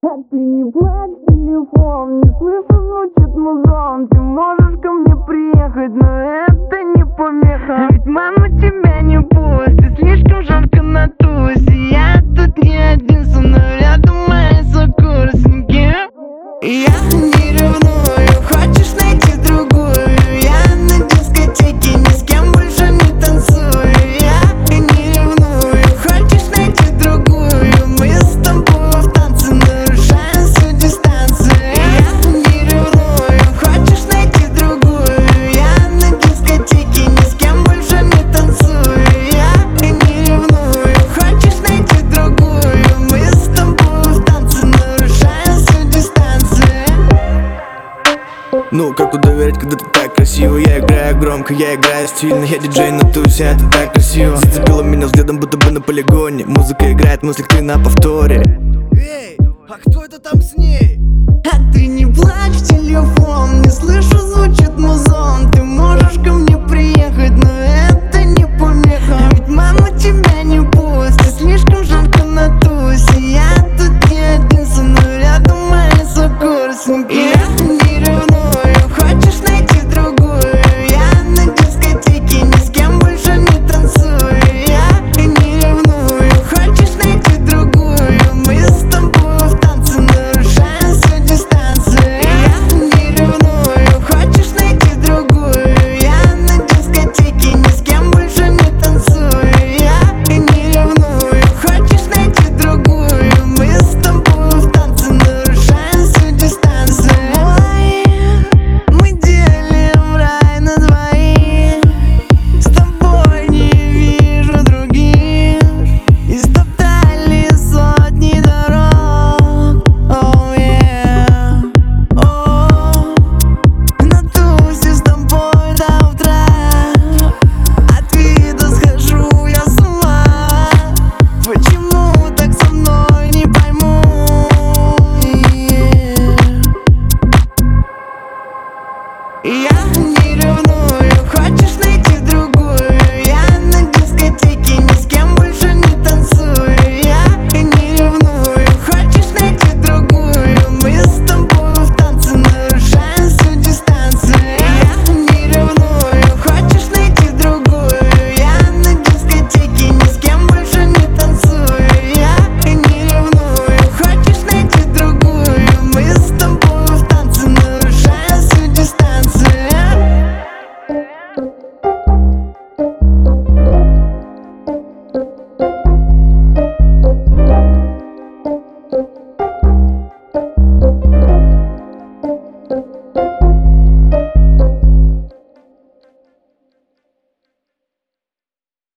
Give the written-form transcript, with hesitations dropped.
А ты не плачь, телефон, не слышу, звучит музон. Ты можешь ко мне приехать, но это не помеха. Ведь мама тебя не пустит, слишком жарко на тусе. Я тут не один, со мной рядом мои сокурсники. Я не ревную, хочешь найти другую? Я на дискотеке ни с кем больше не танцую. Я не ревную, хочешь найти другую? Мы с тобой в танце нарушаем всю дистанцию. Я не ревную, хочешь найти другую? Я на дискотеке ни с кем больше не танцую. Я не ревную, хочешь найти другую? Мы с тобой в танце нарушаем всю дистанцию. Ну, как тут доверять, когда ты так красиво? Я играю громко, я играю стильно. Я диджей на тусе, это так красиво. Зацепила меня взглядом, будто бы на полигоне. Музыка играет, мысли ты на повторе. Эй, а кто это там с ней? А ты не